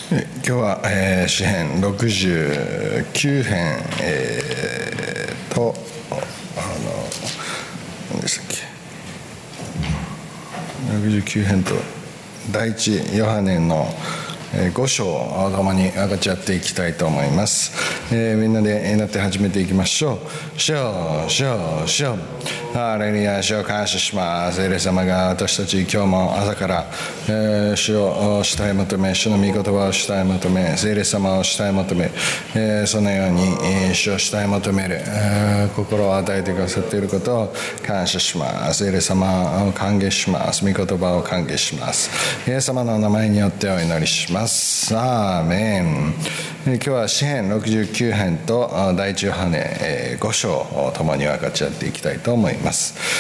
今日は、詩編69編、何でしたっけ、69編と第一ヨハネの5章を共に分かち合っていきたいと思います。みんなで祈って始めていきましょう。主よ、主よ、主よ、ハレルヤ、主を感謝します。聖霊様が私たち今日も朝から、主を主体求め、主の御言葉を主体求め、聖霊様を主体求め、そのように、主を主体求める、心を与えてくださっていることを感謝します。聖霊様を歓迎します。御言葉を歓迎します。イエス様の名前によってお祈りします。アーメン。今日は詩編69編と第一ヨハネ5章を共に分かち合っていきたいと思います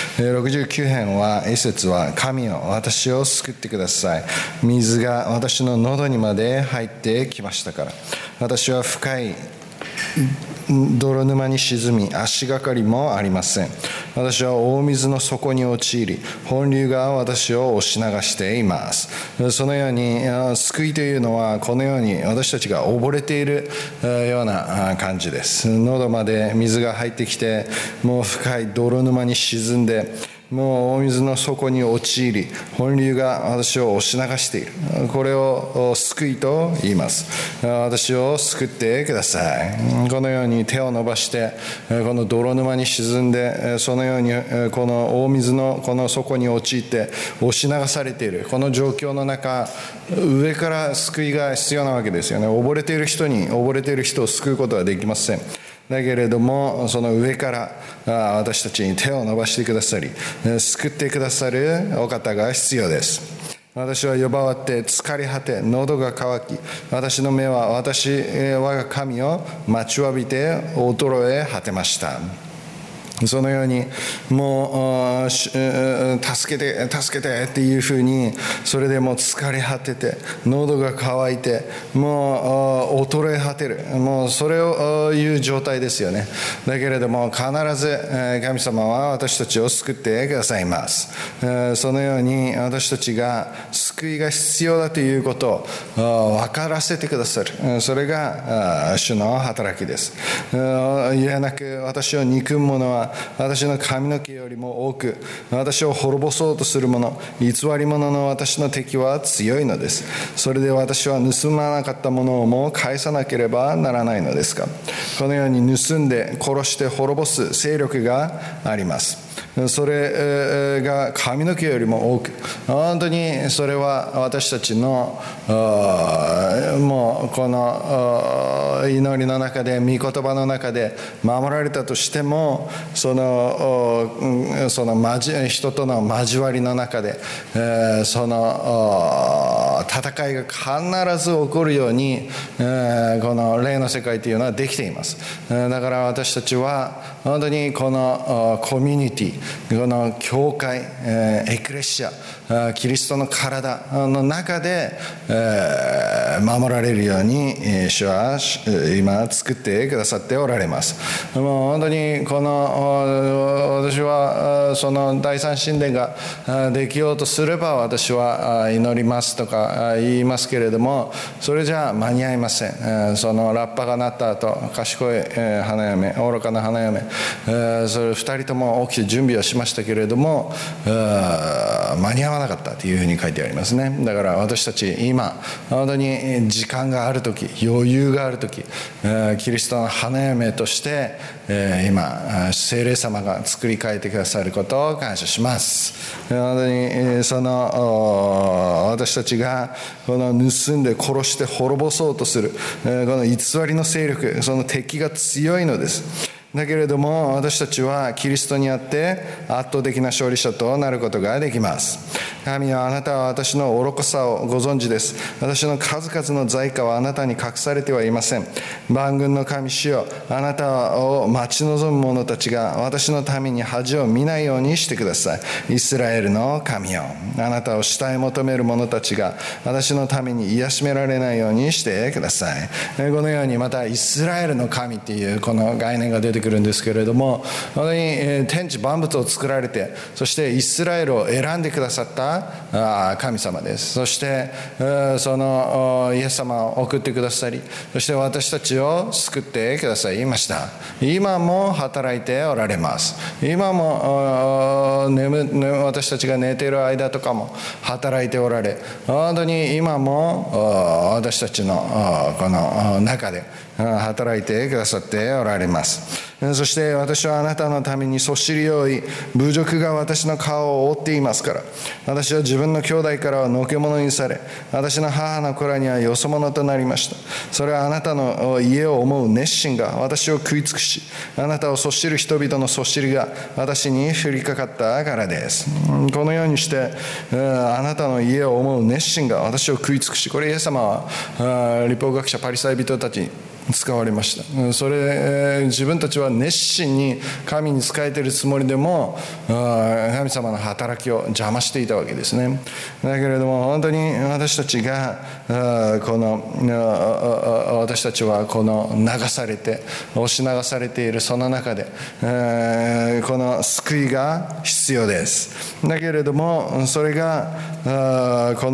。69編は一節は、神よ私を救ってください。水が私の喉にまで入ってきましたから。私は深い泥沼に沈み、足がかりもありません。私は大水の底に陥り、本流が私を押し流しています。そのように救いというのは、このように私たちが溺れているような感じです。喉まで水が入ってきて、もう深い泥沼に沈んで、もう大水の底に陥り、本流が私を押し流している。これを救いと言います。私を救ってください。このように手を伸ばして、この泥沼に沈んで、そのようにこの大水のこの底に陥って押し流されているこの状況の中、上から救いが必要なわけですよね。溺れている人を救うことはできません。だけれども、その上から私たちに手を伸ばしてくださり、救ってくださるお方が必要です。私は呼ばわって疲れ果て、喉が渇き、私の目は我が神を待ちわびて衰え果てました。そのようにもう助けてっていうふうに、それでもう疲れ果てて喉が渇いてもう衰え果てる、もうそれを言う状態ですよね。だけれども必ず神様は私たちを救ってくださいます。そのように私たちが救いが必要だということを分からせてくださる、それが主の働きです。いやなく私を憎む者は私の髪の毛よりも多く、私を滅ぼそうとする者、偽り者の私の敵は強いのです。それで私は盗まなかったものをも返さなければならないのですか。このように盗んで殺して滅ぼす勢力があります。それが髪の毛よりも多く、本当にそれは私たちのもうこの祈りの中で、御言葉の中で守られたとしても、その人との交わりの中で、その戦いが必ず起こるように、この霊の世界というのはできています。だから私たちは本当にこのコミュニティ、この教会、エクレシア、キリストの体の中で守られるように主は今作ってくださっておられます。もう本当にこの私はその第三神殿ができようとすれば私は祈りますとか言いますけれども、それじゃ間に合いません。そのラッパが鳴った後、賢い花嫁、愚かな花嫁、それ2人とも起きて準備はしましたけれども、間に合わなかったというふうに書いてありますね。だから私たち今本当に時間があるとき、余裕があるとき、キリストの花嫁として今聖霊様が作り変えてくださることを感謝します。本当にその私たちがこの盗んで殺して滅ぼそうとするこの偽りの勢力、その敵が強いのです。だけれども私たちはキリストにあって圧倒的な勝利者となることができます。神はあなたは私の愚かさをご存知です。私の数々の罪過はあなたに隠されてはいません。万軍の神主よ、あなたを待ち望む者たちが私のために恥を見ないようにしてください。イスラエルの神よ、あなたを慕い求める者たちが私のために癒しめられないようにしてください。このようにまたイスラエルの神っていうこの概念が出てくるんですけれども、本当に天地万物を作られて、そしてイスラエルを選んでくださったが神様です。そしてそのイエス様を送ってくださり、そして私たちを救ってくださいました。今も働いておられます。今も私たちが寝ている間とかも働いておられ、本当に今も私たちのこの中で働いてくださっておられます。そして私はあなたのためにそしりを負い、侮辱が私の顔を覆っていますから、私は自分の兄弟からはのけ者にされ、私の母の子らにはよそ者となりました。それはあなたの家を思う熱心が私を食い尽くし、あなたをそしる人々のそしりが私に降りかかったからです。このようにしてあなたの家を思う熱心が私を食い尽くし、これイエス様は立法学者パリサイ人たちに使われました。それ自分たちは熱心に神に仕えているつもりでも神様の働きを邪魔していたわけですね。だけれども本当に私たちはこの流されて押し流されているその中でこの救いが必要です。だけれどもそれがこ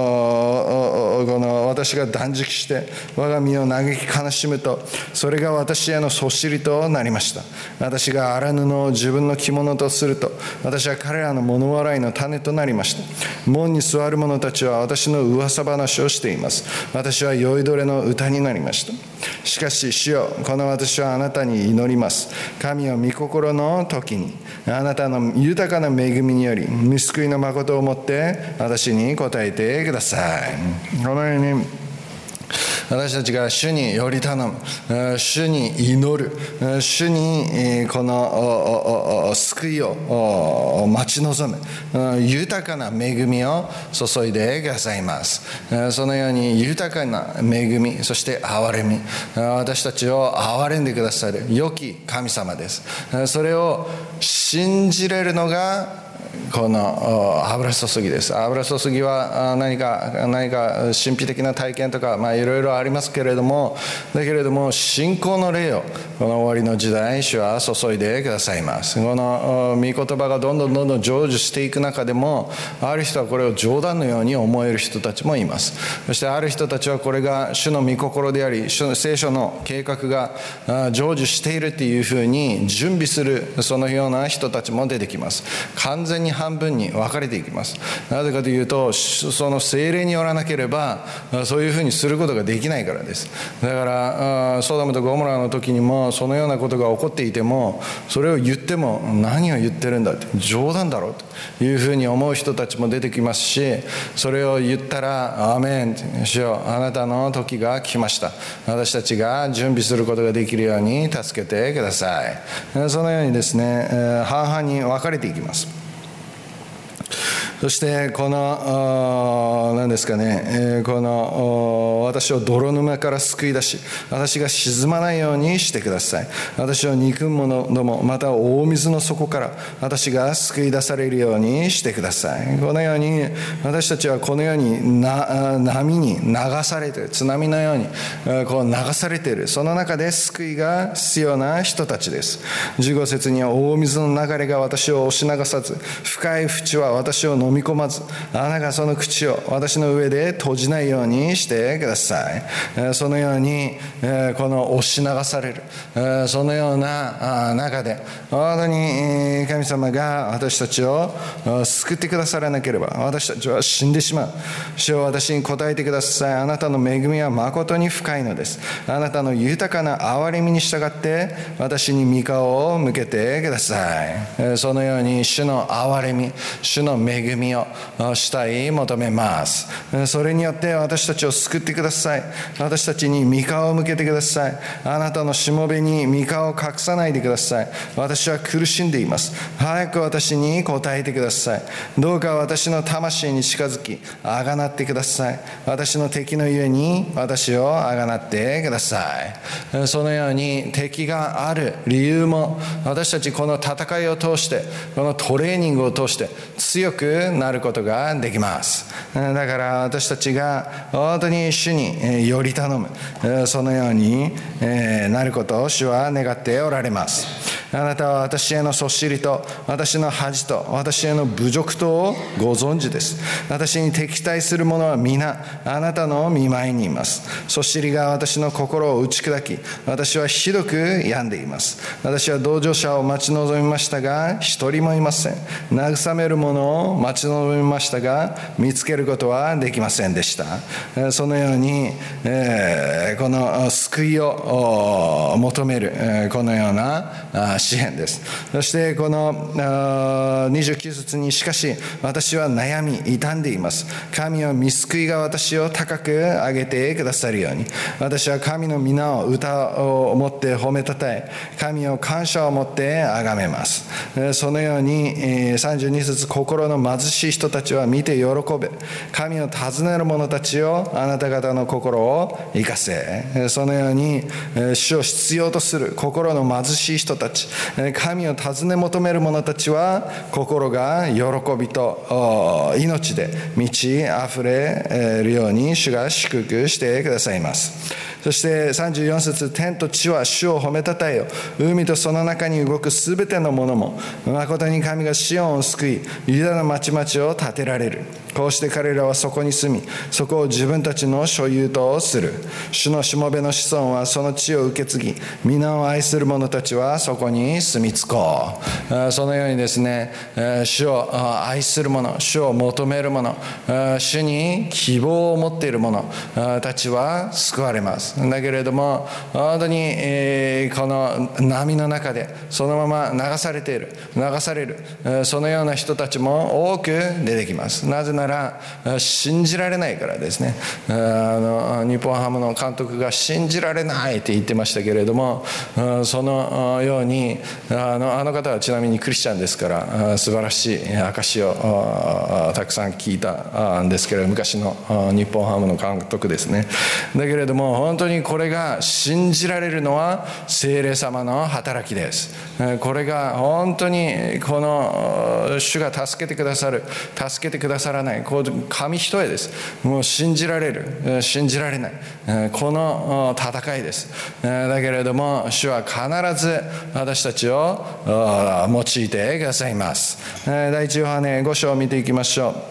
の私が断食して我が身を嘆き悲しむと、それが私へのそしりとなりました。私が荒布を自分の着物とすると、私は彼らの物笑いの種となりました。門に座る者たちは私の噂話をしています。私は酔いどれの歌になりました。しかし主よ、この私はあなたに祈ります。神を御心の時にあなたの豊かな恵みにより御救いの誠をもって私に答えてください。このように私たちが主により頼む、主に祈る、主にこの救いを待ち望む豊かな恵みを注いでくださいます。そのように豊かな恵み、そして憐れみ、私たちを憐れんでくださる良き神様です。それを信じれるのがこの油注ぎです。油注ぎは何か神秘的な体験とかいろいろありますけれども、だけれども信仰の霊をこの終わりの時代主は注いでくださいます。この御言葉がどんどん成就していく中でも、ある人はこれを冗談のように思える人たちもいます。そしてある人たちはこれが主の御心であり、聖書の計画が成就しているというふうに準備する、そのような人たちも出てきます。完全に半分に分かれていきます。なぜかというと、その聖霊によらなければそういうふうにすることができないからです。だからソドムとゴモラの時にもそのようなことが起こっていても、それを言っても何を言ってるんだって、冗談だろうというふうに思う人たちも出てきますし、それを言ったらアーメン、主よあなたの時が来ました、私たちが準備することができるように助けてください。そのようにですね、半々に分かれていきます。そしてこの何ですかね、この私を泥沼から救い出し、私が沈まないようにしてください。私を憎む者ども、また大水の底から私が救い出されるようにしてください。このように私たちはこのように波に流されて、津波のようにこう流されている、その中で救いが必要な人たちです。15節には、大水の流れが私を押し流さず、深い淵は私を飲み込まず、穴がその口を私の上で閉じないようにしてください。そのようにこの押し流されるそのような中で、本当に神様が私たちを救ってくださらなければ私たちは死んでしまう。主よ、私に答えてください。あなたの恵みは誠に深いのです。あなたの豊かな憐れみに従って私に御顔を向けてください。そのように主の憐れみ、主の恵みを主体求めます。それによって私たちを救ってください。私たちに御顔を向けてください。あなたのしもべに御顔を隠さないでください。私は苦しんでいます。早く私に答えてください。どうか私の魂に近づきあがなってください。私の敵のゆえに私をあがなってください。そのように敵がある理由も、私たちこの戦いを通して、このトレーニングを通して強くなることができます。だから私たちが本当に主により頼む、そのようになることを主は願っておられます。 あなたは私へのそしりと私の恥と私への侮辱とをご存知です。私に敵対する者は皆あなたの御前にいます。そしりが私の心を打ち砕き、私はひどく病んでいます。私は同情者を待ち望みましたが一人もいません。慰める者を待ち望みましたが見つけることはできませんでした。そのように、この救いを求めるこのような詩篇です。そしてこの29節に、しかし私は悩み傷んでいます。神は御救いが私を高く上げてくださるように、私は神の皆を歌を持って褒めたたえ、神を感謝を持って崇めます。そのように32節、心の貧しい人たちは見て喜べ、神を訪ねる者たちよ、あなた方の心を生かせ。そのように主を必要とする心の貧しい人たち、神を訪ね求める者たちは心が喜びと命で満ち溢れるように主が祝福してくださいます。そして34節、天と地は主を褒めたたえよ、海とその中に動くすべてのものも、誠に神がシオンを救いユダの町々を建てられる。こうして彼らはそこに住み、そこを自分たちの所有とする。主のしもべの子孫はその地を受け継ぎ、皆を愛する者たちはそこに住み着こう。そのようにですね、主を愛する者、主を求める者、主に希望を持っている者たちは救われます。だけれども本当にこの波の中でそのまま流されるそのような人たちも多く出てきます。なぜなら信じられないからですね。日本ハムの監督が信じられないって言ってましたけれども、そのようにあの方はちなみにクリスチャンですから素晴らしい証をたくさん聞いたんですけれど、昔の日本ハムの監督ですね。だけれども本当にこれが信じられるのは聖霊様の働きです。これが本当にこの主が助けてくださる、助けてくださらない、紙一重です。もう信じられる、信じられない、この戦いです。だけれども主は必ず私たちを用いてくださいます。第一ヨハネ5章を見ていきましょう。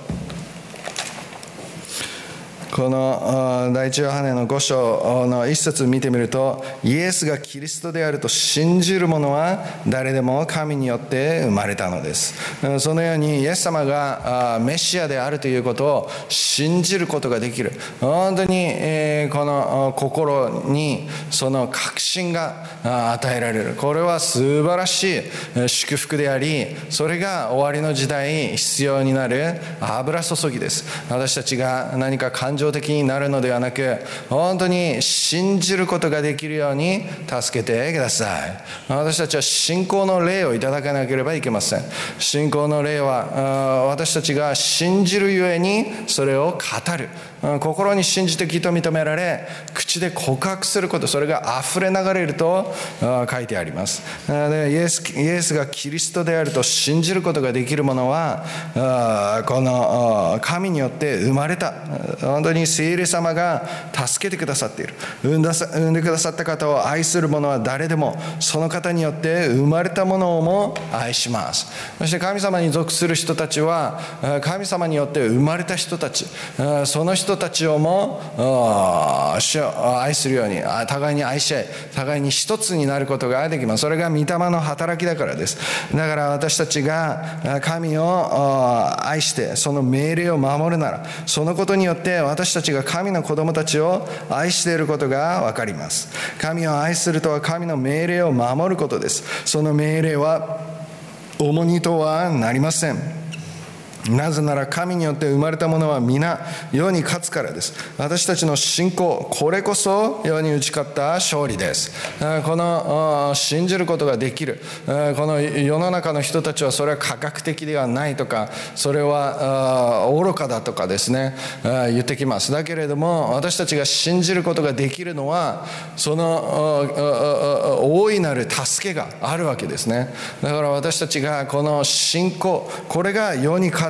この第一ヨハネの5章の一節見てみると、イエスがキリストであると信じる者は誰でも神によって生まれたのです。そのようにイエス様がメシアであるということを信じることができる。本当にこの心にその確信が与えられる。これは素晴らしい祝福であり、それが終わりの時代必要になる油注ぎです。私たちが何か感情的になるのではなく、本当に信じることができるように助けてください。私たちは信仰の霊をいただかなければいけません。信仰の霊は私たちが信じるゆえにそれを語る。心に信じて義と認められ、口で告白すること、それが溢れ流れると書いてあります。でイエスがキリストであると信じることができる者はこの神によって生まれた、本当に聖霊様が助けてくださっている。産んでくださった方を愛する者は誰でもその方によって生まれたものをも愛します。そして神様に属する人たちは神様によって生まれた人たち、その人たちをも愛するように、互いに愛し合い、互いに一つになることができます。それが御霊の働きだからです。だから私たちが神を愛してその命令を守るなら、そのことによって私たちが神の子供たちを愛していることが分かります。神を愛するとは神の命令を守ることです。その命令は重荷とはなりません。なぜなら神によって生まれたものは皆世に勝つからです。私たちの信仰、これこそ世に打ち勝った勝利です。この信じることができる、この世の中の人たちはそれは科学的ではないとか、それは愚かだとかですね言ってきます。だけれども私たちが信じることができるのはその大いなる助けがあるわけですね。だから私たちがこの信仰、これが世に勝っ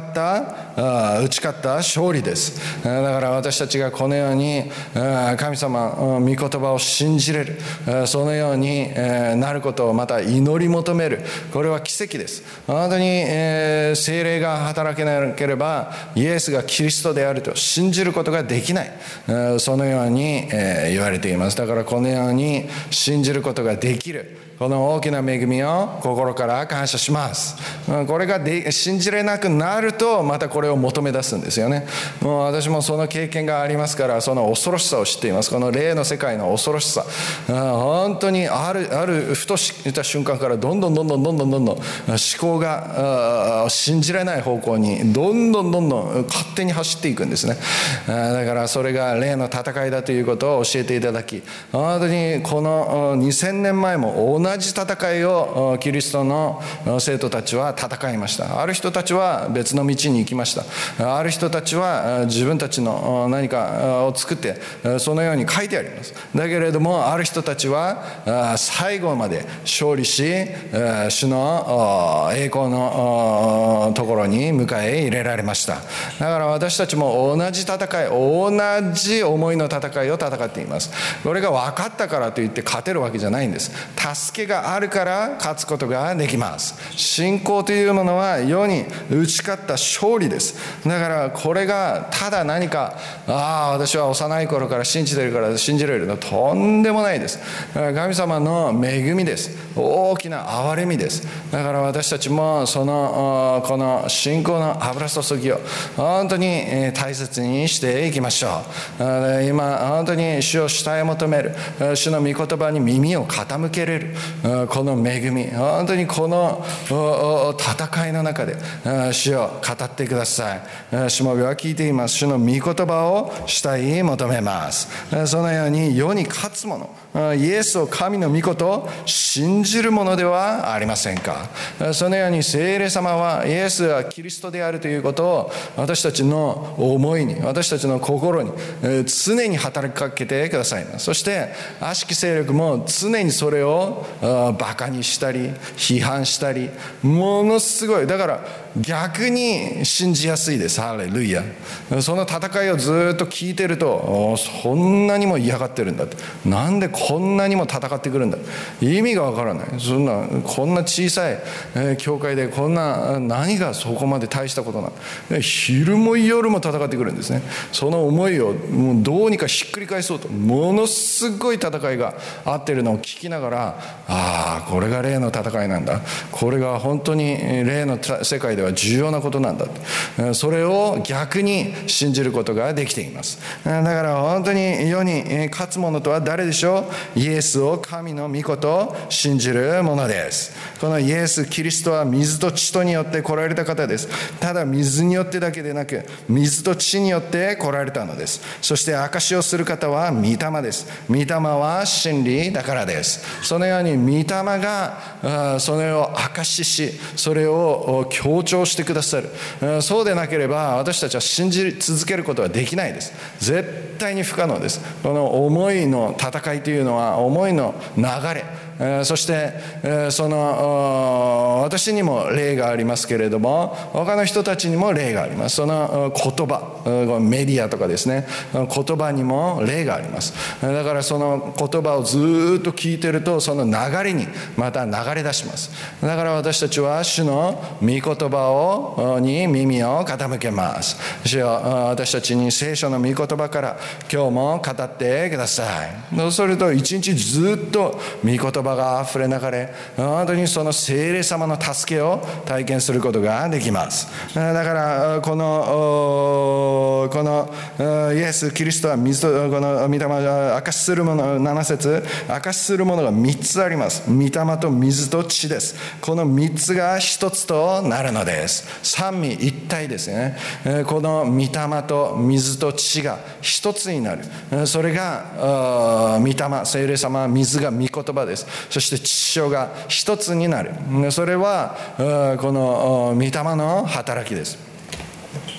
打ち勝った勝利です。だから私たちがこのように神様御言葉を信じれる、そのようになることをまた祈り求める、これは奇跡です。本当に聖霊が働けなければイエスがキリストであると信じることができない、そのように言われています。だからこのように信じることができる、この大きな恵みを心から感謝します。これが信じれなくなるとまたこれを求め出すんですよね。もう私もその経験がありますから、その恐ろしさを知っています。この霊の世界の恐ろしさ、本当にあるふとした瞬間からどんどん思考が信じられない方向にどんどん勝手に走っていくんですね。だからそれが霊の戦いだということを教えていただき、本当にこの2000年前も同じ戦いをキリストの生徒たちは戦いました。ある人たちは別の道に行きました。ある人たちは自分たちの何かを作ってそのように書いてあります。だけれどもある人たちは最後まで勝利し、主の栄光のところに迎え入れられました。だから私たちも同じ戦い、同じ思いの戦いを戦っています。これが分かったからといって勝てるわけじゃないんです。助けがあるから勝つことができます。信仰というものは世に打ち勝った勝利です。だからこれがただ何か私は幼い頃から信じてるから信じられるの、とんでもないです。神様の恵みです。大きな憐れみです。だから私たちもこの信仰の油注ぎを本当に大切にしていきましょう。今本当に主を主体を求める、主の御言葉に耳を傾けれるこの恵み、本当にこの戦いの中で主を語ってください。しもべは聞いています。主の御言葉を主体に求めます。そのように世に勝つ者、イエスを神の御事を信じるものではありませんか。そのように聖霊様はイエスがキリストであるということを私たちの思いに、私たちの心に常に働きかけてくださいます。そして悪しき勢力も常にそれをバカにしたり批判したり、ものすごい、だから逆に信じやすいです。ハレルヤ。その戦いをずっと聞いてると、そんなにも嫌がってるんだって、なんでこんなにも戦ってくるんだ、意味がわからない。こんな小さい教会で何がそこまで大したことなの。昼も夜も戦ってくるんですね。その思いをもうどうにかひっくり返そうと、ものすごい戦いがあってるのを聞きながら、これが霊の戦いなんだ、これが本当に霊の世界では重要なことなんだ、それを逆に信じることができています。だから本当に世に勝つ者とは誰でしょう。イエスを神の御事を信じる者です。このイエス・キリストは水と血とによって来られた方です。ただ水によってだけでなく、水と血によって来られたのです。そして証しをする方は御霊です。御霊は真理だからです。そのように御霊がそれを証しし、それを強調してくださる。そうでなければ私たちは信じ続けることはできないです。絶対に不可能です。この思いの戦いというのは思いの流れ、そして私にも霊がありますけれども、他の人たちにも霊があります。その言葉、メディアとかですね、言葉にも霊があります。だからその言葉をずっと聞いてると、その流れにまた流れ出します。だから私たちは主の御言葉に耳を傾けます。主よ、私たちに聖書の御言葉から今日も語ってください。そうすると一日ずっと御言葉があふれ流れ、本当にその聖霊様の助けを体験することができます。だからこのイエス・キリストは水とこの御霊が証しするもの、7節証しするものが3つあります。御霊と水と血です。この3つが一つとなるのです。三位一体ですね。この御霊と水と血が一つになる。それが御霊、聖霊様は水が御言葉です。そして血潮が一つになる。それはこの御霊の働きです。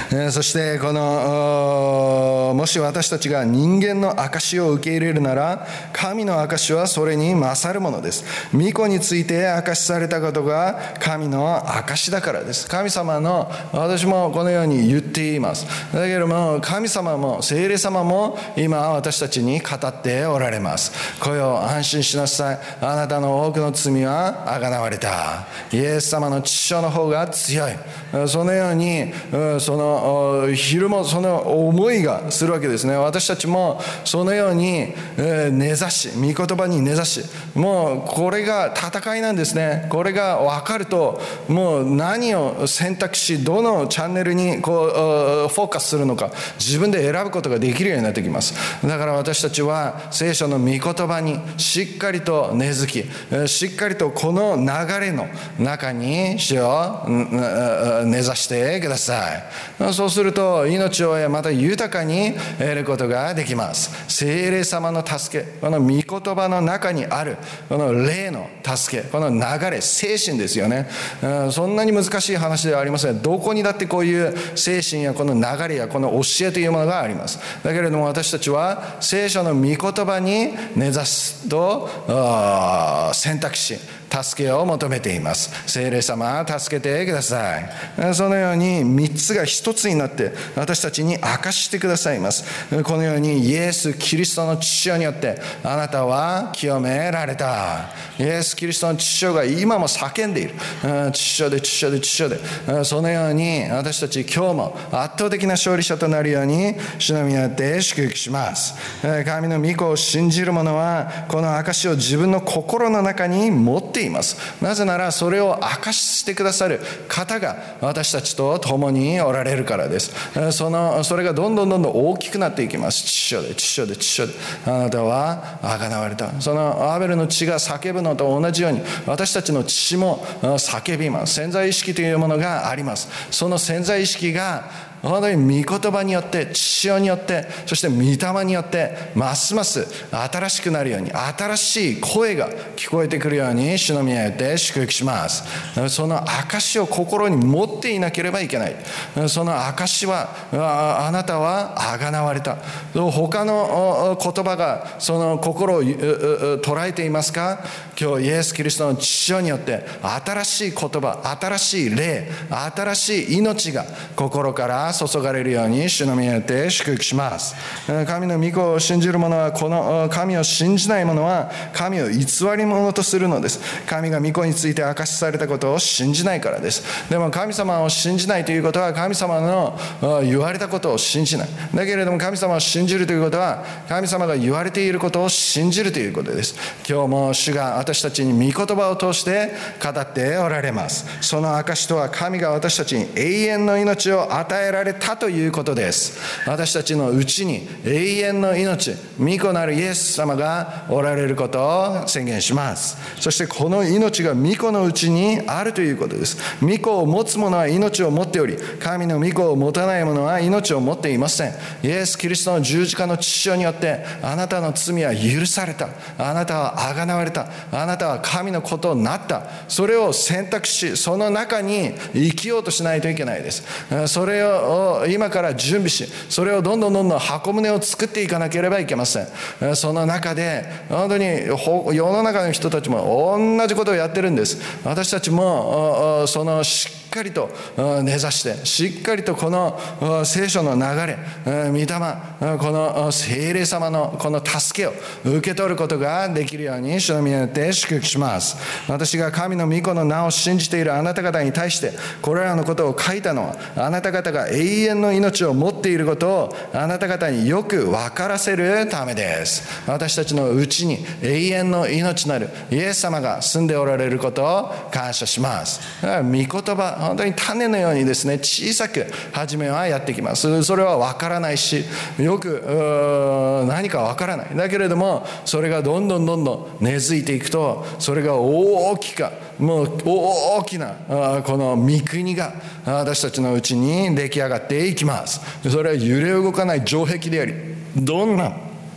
そしてこのもし私たちが人間の証を受け入れるなら、神の証はそれに勝るものです。御子について証しされたことが神の証だからです。神様の、私もこのように言っています。だけども神様も聖霊様も今私たちに語っておられます。来よ、安心しなさい。あなたの多くの罪はあがなわれた。イエス様の血潮の方が強い。そのようにその昼もその思いがするわけですね。私たちもそのように根ざし、御言葉に根ざし、もうこれが戦いなんですね。これが分かると、もう何を選択し、どのチャンネルにこうフォーカスするのか自分で選ぶことができるようになってきます。だから私たちは聖書の御言葉にしっかりと根付き、しっかりとこの流れの中に主を根ざしてください。そうすると命をまた豊かに得ることができます。聖霊様の助け、この御言葉の中にあるこの霊の助け、この流れ、精神ですよね。そんなに難しい話ではありません。どこにだってこういう精神やこの流れやこの教えというものがあります。だけれども私たちは聖書の御言葉に根ざすと選択し、助けを求めています。聖霊様、助けてください。そのように3つが1つになって私たちに明かしてくださいます。このようにイエス・キリストの血潮によってあなたは清められた。イエス・キリストの血潮が今も叫んでいる。血潮で血潮で血潮で、そのように私たち今日も圧倒的な勝利者となるように主の御によって祝福します。神の御子を信じる者はこの証を自分の心の中に持っています。なぜならそれを証ししてくださる方が私たちと共におられるからです。それがどんどん大きくなっていきます。血潮で血潮で血潮であなたはあがなわれた。そのアーベルの血が叫ぶのと同じように私たちの血も叫びます。潜在意識というものがあります。その潜在意識が本当に御言葉によって、血潮によって、そして御霊によってますます新しくなるように、新しい声が聞こえてくるように主の御によって祝福します。その証を心に持っていなければいけない。その証はあなたはあがなわれた。他の言葉がその心を捉えていますか？今日イエス・キリストの血潮によって新しい言葉、新しい霊、新しい命が心から注がれるように主の御によって祝福します。神の御子を信じる者は、この神を信じない者は神を偽り者とするのです。神が御子について明かしされたことを信じないからです。でも神様を信じないということは神様の言われたことを信じない。だけれども神様を信じるということは神様が言われていることを信じるということです。今日も主が私たちに御言葉を通して語っておられます。その証とは神が私たちに永遠の命を与えられたということです。私たちのうちに永遠の命、御子なるイエス様がおられることを宣言します。そしてこの命が御子のうちにあるということです。御子を持つ者は命を持っており、神の御子を持たない者は命を持っていません。イエス・キリストの十字架の血潮によってあなたの罪は許された。あなたはあがなわれた。あなたは神の子となった。それを選択し、その中に生きようとしないといけないです。それを今から準備し、それをどんどん箱舟を作っていかなければいけません。その中で本当に世の中の人たちも同じことをやってるんです。私たちもしっかりと根ざして、しっかりとこの聖書の流れ、御霊、この聖霊様のこの助けを受け取ることができるように主の御によって祝福します。私が神の御子の名を信じているあなた方に対してこれらのことを書いたのは、あなた方が永遠の命を持っていることをあなた方によく分からせるためです。私たちのうちに永遠の命なるイエス様が住んでおられることを感謝します。だから御言葉、本当に種のようにですね、小さく初めはやってきます。それは分からないし、よく何か分からない。だけれどもそれがどんどん根付いていくと、それが大きなこの御国が私たちのうちに出来上がっていきます。それは揺れ動かない城壁であり、どんな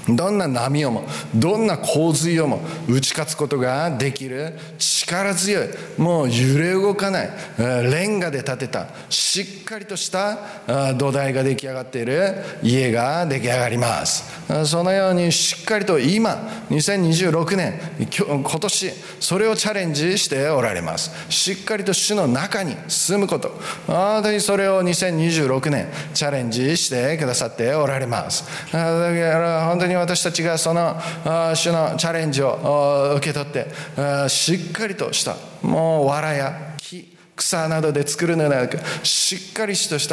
どんな波をもどんな洪水をも打ち勝つことができる力強い、もう揺れ動かないレンガで建てたしっかりとした土台が出来上がっている家が出来上がります。そのようにしっかりと今2026年今年それをチャレンジしておられます。しっかりと主の中に住むこと、本当にそれを2026年チャレンジしてくださっておられます。だから本当に私たちがその主のチャレンジを受け取ってしっかりとしたもう藁や木草などで作るのではなく、しっかりとした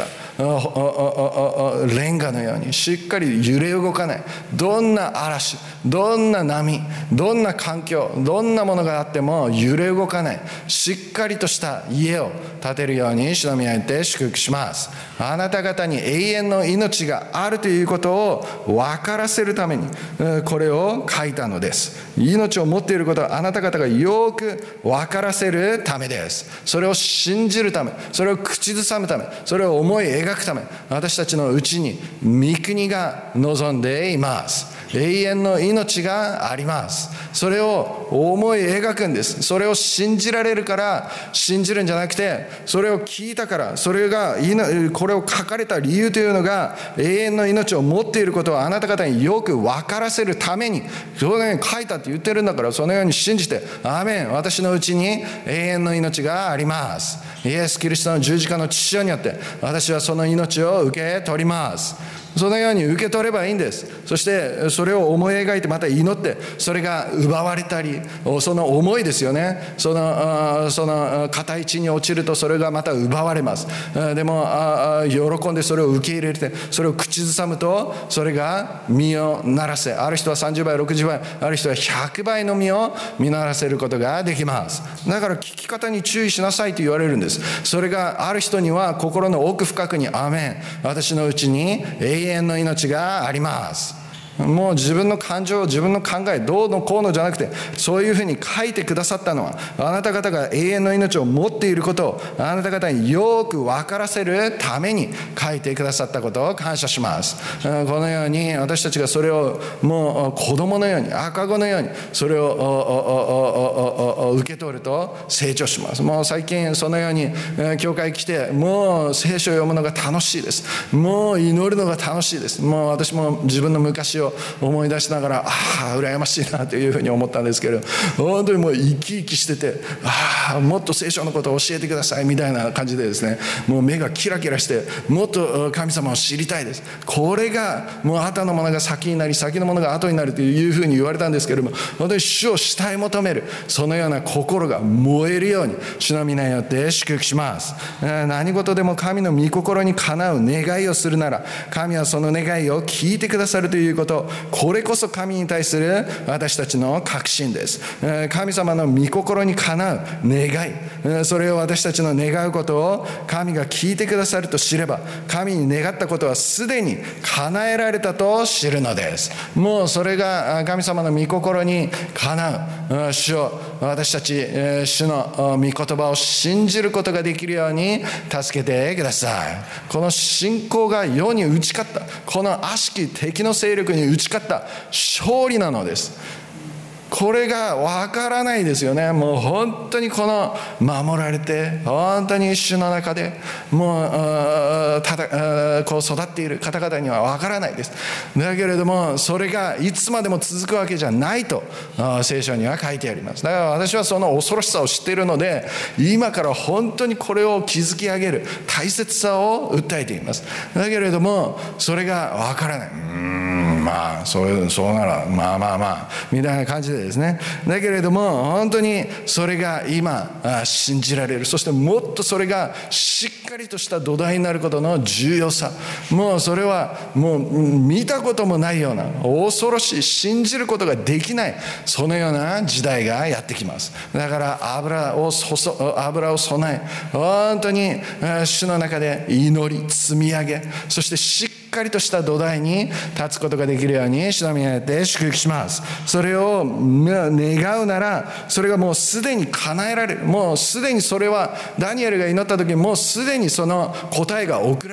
レンガのようにしっかり揺れ動かない、どんな嵐どんな波どんな環境どんなものがあっても揺れ動かないしっかりとした家を建てるように主の御によって祝福します。あなた方に永遠の命があるということを分からせるためにこれを書いたのです。命を持っていることはあなた方がよく分からせるためです。それを信じるため、それを口ずさむため、それを思い描くため、私たちのうちに御国が望んでいます。永遠の命があります。それを思い描くんです。それを信じられるから信じるんじゃなくて、それを聞いたから、それがこれを書かれた理由というのが永遠の命を持っていることをあなた方によく分からせるためにそのように書いたって言ってるんだから、そのように信じてアーメン、私のうちに永遠の命があります。イエス・キリストの十字架の血潮によって私はその命を受け取ります。そのように受け取ればいいんです。そしてそれを思い描いてまた祈って、それが奪われたり、その思いですよね、その固い地に落ちるとそれがまた奪われます。でも喜んでそれを受け入れて、それを口ずさむとそれが実をならせ、ある人は30倍60倍、ある人は100倍の実を実らせることができます。だから聞き方に注意しなさいと言われるんです。それがある人には心の奥深くに、アーメン、私のうちに永遠の命があります。もう自分の感情、自分の考え、どうのこうのじゃなくて、そういうふうに書いてくださったのは、あなた方が永遠の命を持っていることをあなた方によく分からせるために書いてくださったことを感謝します。このように私たちがそれをもう子供のように、赤子のようにそれを受け取ると成長します。もう最近そのように教会来て、もう聖書を読むのが楽しいです。もう祈るのが楽しいです。もう私も自分の昔を思い出しながら、羨ましいなというふうに思ったんですけど、本当にもう生き生きしてて、もっと聖書のことを教えてくださいみたいな感じでですね、もう目がキラキラして、もっと神様を知りたいです。これがもう後のものが先になり、先のものが後になるというふうに言われたんですけれども、本当に主を慕い求めるそのような心が燃えるように主の皆によって祝福します。何事でも神の御心にかなう願いをするなら、神はその願いを聞いてくださるということ、これこそ神に対する私たちの確信です。神様の御心にかなう願い、それを私たちの願うことを神が聞いてくださると知れば、神に願ったことはすでに叶えられたと知るのです。もうそれが神様の御心にかなう、主を私たち主の御言葉を信じることができるように助けてください。この信仰が世に打ち勝った、この悪しき敵の勢力に打ち勝った勝利なのです。これがわからないですよね。もう本当にこの守られて、本当に主の中でもうこう育っている方々にはわからないです。だけれどもそれがいつまでも続くわけじゃないと聖書には書いてあります。だから私はその恐ろしさを知っているので、今から本当にこれを築き上げる大切さを訴えています。だけれどもそれがわからない、そうならまあみたいな感じでですね。だけれども本当にそれが今信じられる、そしてもっとそれがしっかりとした土台になることの重要さ、もうそれはもう見たこともないような恐ろしい、信じることができない、そのような時代がやってきます。だから油を備え、本当に主の中で祈り積み上げ、そしてしっかりとした土台に立つことができるように主の御によって祝福します。それを願うなら、それがもうすでに叶えられる。もうすでにそれはダニエルが祈った時にもうすでにその答えが送られた。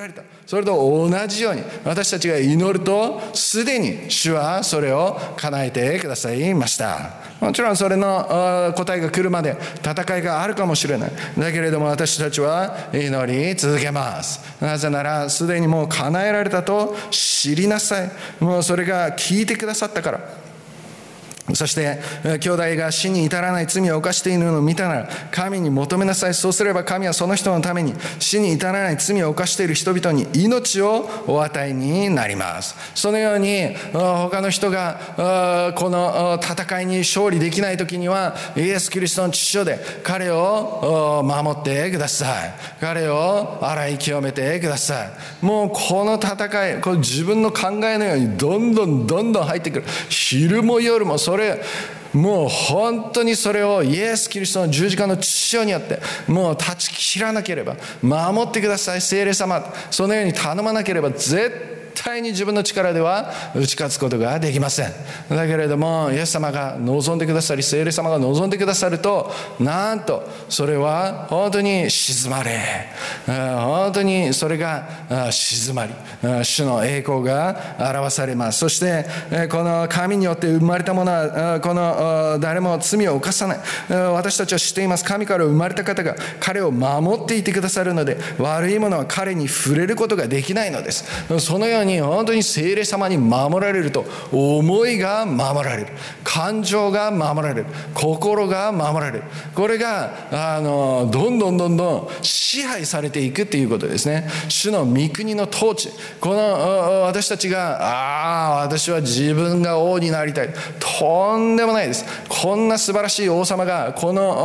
それと同じように私たちが祈るとすでに主はそれを叶えてくださいました。もちろんそれの答えが来るまで戦いがあるかもしれない。だけれども私たちは祈り続けます。なぜならすでにもう叶えられたと知りなさい。もうそれが聞いてくださったから。そして兄弟が死に至らない罪を犯しているのを見たなら神に求めなさい。そうすれば神はその人のために死に至らない罪を犯している人々に命をお与えになります。そのように他の人がこの戦いに勝利できない時にはイエス・キリストの血潮で彼を守ってください。彼を洗い清めてください。もうこの戦い、これ自分の考えのようにどんどん入ってくる。昼も夜ももう本当にそれをイエス・キリストの十字架の血潮によってもう断ち切らなければ、守ってください聖霊様、そのように頼まなければ絶対に自分の力では打ち勝つことができません。だけれどもイエス様が望んでくださり聖霊様が望んでくださると、なんとそれは本当に静まれ、本当にそれが静まり主の栄光が表されます。そしてこの神によって生まれたものはこの誰も罪を犯さない。私たちは知っています。神から生まれた方が彼を守っていてくださるので悪いものは彼に触れることができないのです。そのように本当に聖霊様に守られると思いが守られる、感情が守られる、心が守られる。これがどんどん支配されていくっていうことですね。主の御国の統治、この私たちが私は自分が王になりたい、とんでもないです。こんな素晴らしい王様がこの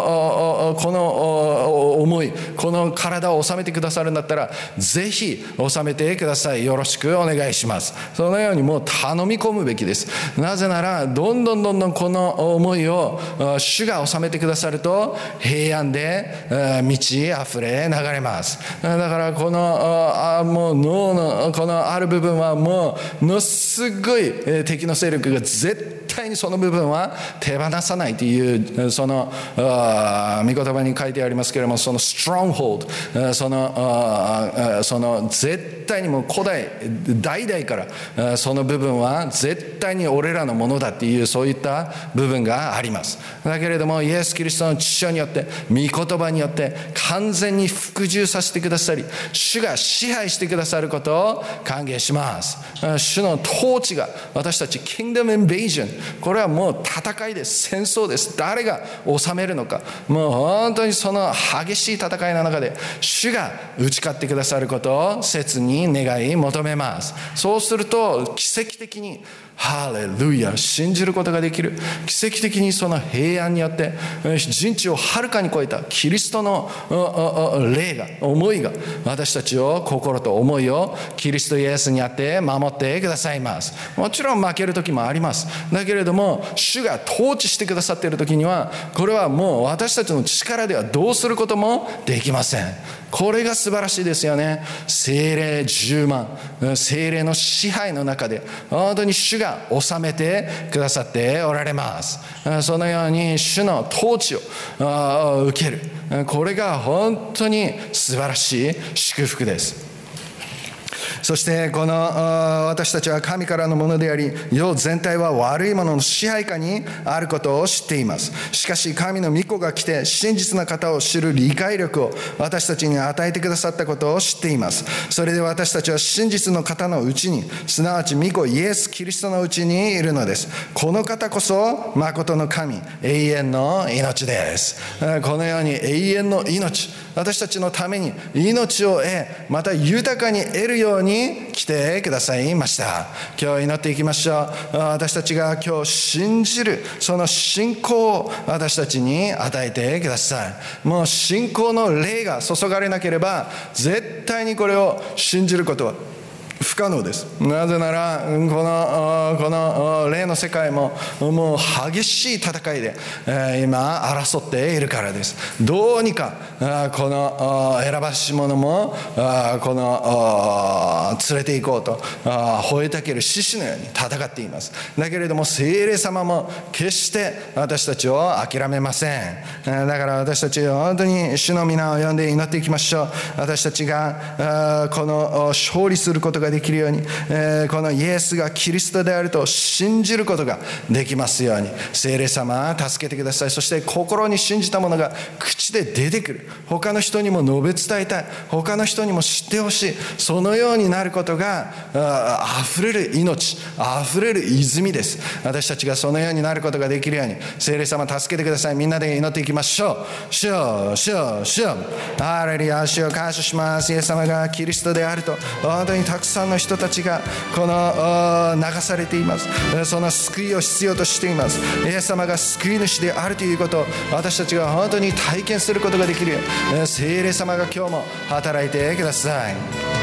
思い、この体を治めてくださるんだったらぜひ治めてください、よろしくお願いします。そのようにもう頼み込むべきです。なぜならどんどんこの思いを主が治めてくださると平安で満ち溢れ流れます。だからこのもう脳のこのある部分はものすごい敵の勢力が絶対にその部分は手放さないというその御言葉に書いてありますけれども、そのストロングホールド、その絶対にもう古代代々からその部分は絶対に俺らのものだっていうそういった部分があります。だけれどもイエス・キリストの血潮によって御言葉によって完全に服従させてくださり、主が支配してくださることを歓迎します。主の統治が私たちキングダムインベージョン、これはもう戦いです、戦争です。誰が治めるのか、もう本当にその激しい戦いの中で主が打ち勝ってくださることを切に願い求めます。そうすると奇跡的にハレルヤ信じることができる。奇跡的にその平安によって人知をはるかに超えたキリストの霊が、思いが私たちを、心と思いをキリストイエスにあって守ってくださいます。もちろん負ける時もあります。だけれども主が統治してくださっている時にはこれはもう私たちの力ではどうすることもできません。これが素晴らしいですよね。聖霊充満、聖霊の支配の中で本当に主が治めてくださっておられます。そのように主の統治を受ける、これが本当に素晴らしい祝福です。そしてこの私たちは神からのものであり、世全体は悪いものの支配下にあることを知っています。しかし神の御子が来て真実な方を知る理解力を私たちに与えてくださったことを知っています。それで私たちは真実の方のうちに、すなわち御子イエス・キリストのうちにいるのです。この方こそ誠の神、永遠の命です。このように永遠の命、私たちのために命を得、また豊かに得るように来てくださいました。今日祈っていきましょう。私たちが今日信じるその信仰を私たちに与えてください。もう信仰の霊が注がれなければ絶対にこれを信じることは不可能です。なぜならこの霊の世界ももう激しい戦いで今争っているからです。どうにかこの選ばし者もこの連れて行こうと吠えたける獅子のように戦っています。だけれども聖霊様も決して私たちを諦めません。だから私たち本当に主の皆を呼んで祈っていきましょう。私たちがこの勝利することができるように、このイエスがキリストであると信じることができますように聖霊様助けてください。そして心に信じたものが口で出てくる、他の人にも述べ伝えたい、他の人にも知ってほしい、そのようになることがあふれる命、あふれる泉です。私たちがそのようになることができるように聖霊様助けてください。みんなで祈っていきましょう。主よ主よ主よ、ハレルヤ、主を感謝します。イエス様がキリストであると本当にたくさんの人たちがこの流されています。その救いを必要としています。イエス様が救い主であるということを私たちが本当に体験することができるように聖霊様が今日も働いてください。